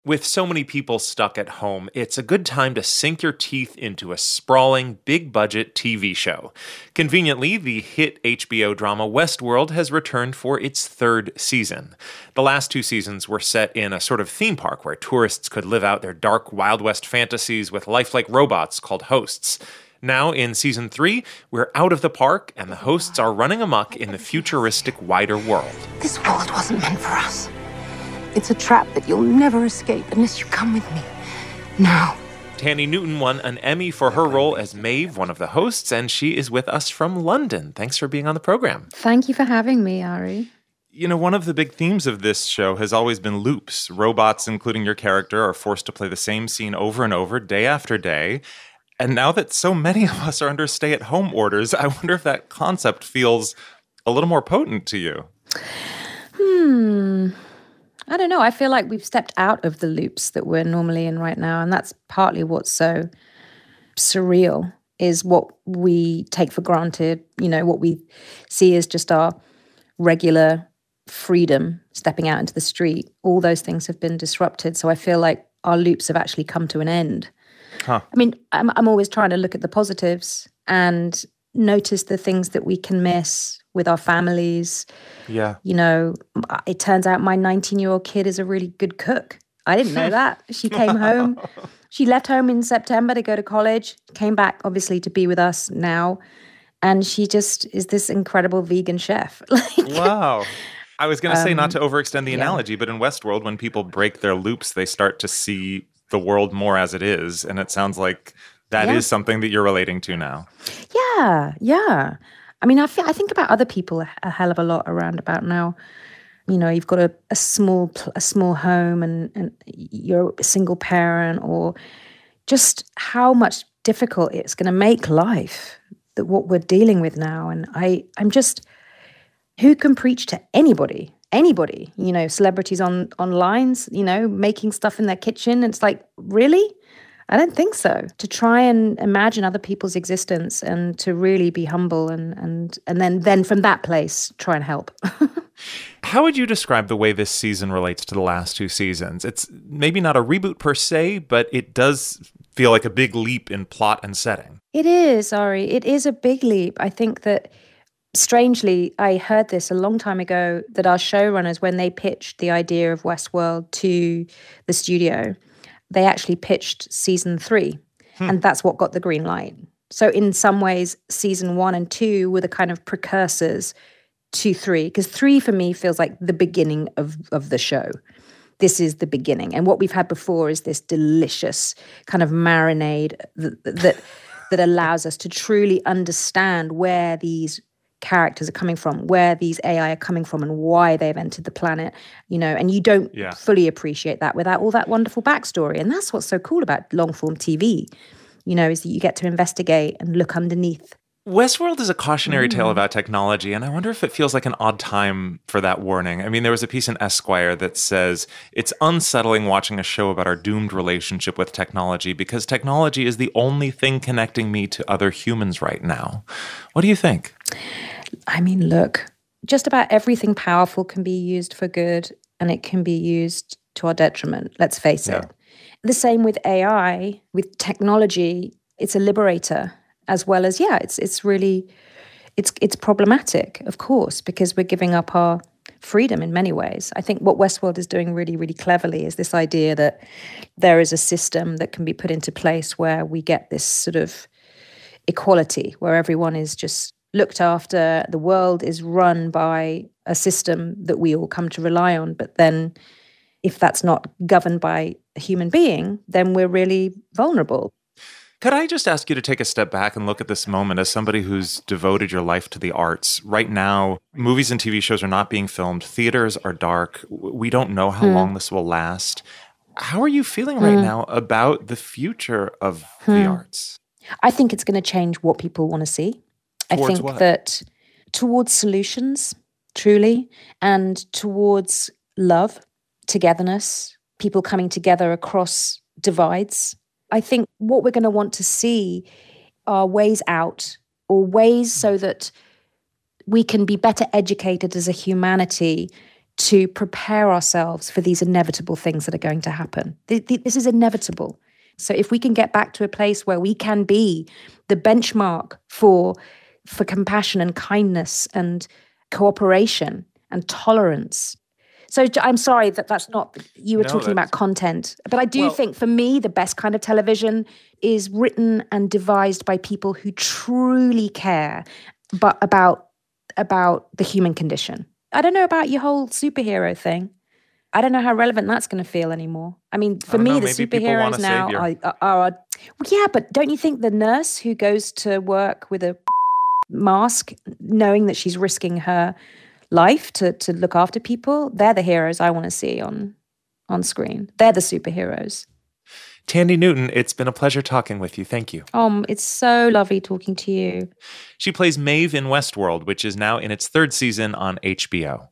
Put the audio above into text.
With so many people stuck at home, it's a good time to sink your teeth into a sprawling, big-budget TV show. Conveniently, the hit HBO drama Westworld has returned for its third season. The last two seasons were set in a sort of theme park where tourists could live out their dark Wild West fantasies with lifelike robots called hosts. Now, in season 3, we're out of the park, and the hosts are running amok in the futuristic wider world. This world wasn't meant for us. It's a trap that you'll never escape unless you come with me. Now. Thandie Newton won an Emmy for her role as Maeve, one of the hosts, and she is with us from London. Thanks for being on the program. Thank you for having me, Ari. You know, one of the big themes of this show has always been loops. Robots, including your character, are forced to play the same scene over and over, day after day. And now that so many of us are under stay-at-home orders, I wonder if that concept feels a little more potent to you. I don't know. I feel like we've stepped out of the loops that we're normally in right now. And that's partly what's so surreal, is what we take for granted. You know, what we see as just our regular freedom, stepping out into the street. All those things have been disrupted. So I feel like our loops have actually come to an end. I mean, I'm always trying to look at the positives and notice the things that we can miss with our families. Yeah. You know, it turns out my 19-year-old kid is a really good cook. I didn't know that. She came home. She left home in September to go to college, came back, obviously, to be with us now. And she just is this incredible vegan chef. Wow. I was going to say, not to overextend the analogy, but in Westworld, when people break their loops, they start to see the world more as it is. And it sounds like that is something that you're relating to now. Yeah. I mean, I think about other people a hell of a lot around about now. You know, you've got a small home and you're a single parent, or just how much difficult it's going to make life, that what we're dealing with now. And I'm just, who can preach to anybody, you know, celebrities on lines, you know, making stuff in their kitchen. It's like, really? I don't think so. To try and imagine other people's existence and to really be humble and then from that place, try and help. How would you describe the way this season relates to the last two seasons? It's maybe not a reboot per se, but it does feel like a big leap in plot and setting. It is, Ari. It is a big leap. I think that, strangely, I heard this a long time ago, that our showrunners, when they pitched the idea of Westworld to the studio, they actually pitched season 3, and that's what got the green light. So in some ways, season 1 and 2 were the kind of precursors to 3, because 3 for me feels like the beginning of the show. This is the beginning. And what we've had before is this delicious kind of marinade that allows us to truly understand where these characters are coming from, where these AI are coming from, and why they've entered the planet, you know, and you don't fully appreciate that without all that wonderful backstory. And that's what's so cool about long-form TV, you know, is that you get to investigate and look underneath. Westworld is a cautionary tale about technology, and I wonder if it feels like an odd time for that warning. I mean, there was a piece in Esquire that says, it's unsettling watching a show about our doomed relationship with technology because technology is the only thing connecting me to other humans right now. What do you think? I mean, look, just about everything powerful can be used for good, and it can be used to our detriment, let's face it. The same with AI, with technology, it's a liberator. As well as, it's really, it's problematic, of course, because we're giving up our freedom in many ways. I think what Westworld is doing really, really cleverly is this idea that there is a system that can be put into place where we get this sort of equality, where everyone is just looked after, the world is run by a system that we all come to rely on. But then if that's not governed by a human being, then we're really vulnerable. Could I just ask you to take a step back and look at this moment as somebody who's devoted your life to the arts? Right now, movies and TV shows are not being filmed. Theaters are dark. We don't know how long this will last. How are you feeling right now about the future of the arts? I think it's going to change what people want to see. Towards I think what? that towards solutions, truly, and towards love, togetherness, people coming together across divides. I think what we're going to want to see are ways out, or ways so that we can be better educated as a humanity to prepare ourselves for these inevitable things that are going to happen. This is inevitable. So if we can get back to a place where we can be the benchmark for compassion and kindness and cooperation and tolerance. So I'm sorry that's not, you were talking about content, but I do think for me, the best kind of television is written and devised by people who truly care about the human condition. I don't know about your whole superhero thing. I don't know how relevant that's going to feel anymore. I mean, for me, the superheroes now are, yeah, but don't you think the nurse who goes to work with a mask, knowing that she's risking her life to look after people, they're the heroes I want to see on screen. They're the superheroes. Thandie Newton, it's been a pleasure talking with you. Thank you. It's so lovely talking to you. She plays Maeve in Westworld, which is now in its 3rd season on HBO.